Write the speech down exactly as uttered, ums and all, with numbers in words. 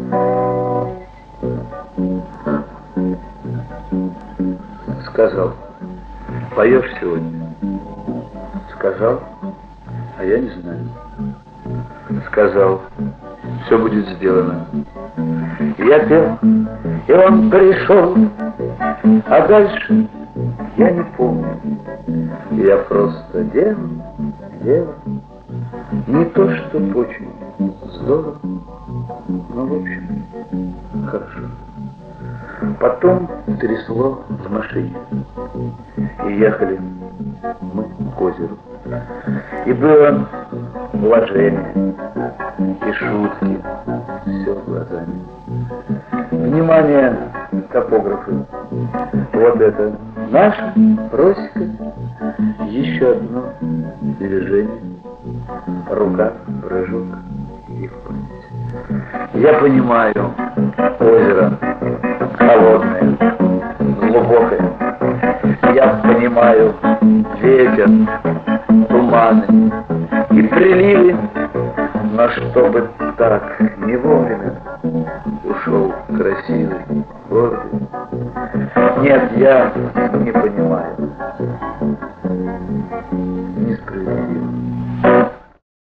Сказал, поешь сегодня? Сказал, а я не знаю. Сказал, все будет сделано. Я пел, и он пришел, а дальше я не помню. Я просто делал, делал. Не то, что очень здорово, но в общем хорошо. Потом трясло в машине, и ехали мы к озеру. И было блажение, и шутки, все глазами. Внимание, топографы, вот это наша просека, еще одно движение, рука, прыжок и в память. Я понимаю, озеро холодное, глубокое. Я понимаю ветер, туманы и приливы, но чтобы так не вовремя ушел красивый, гордый. Нет, я не понимаю.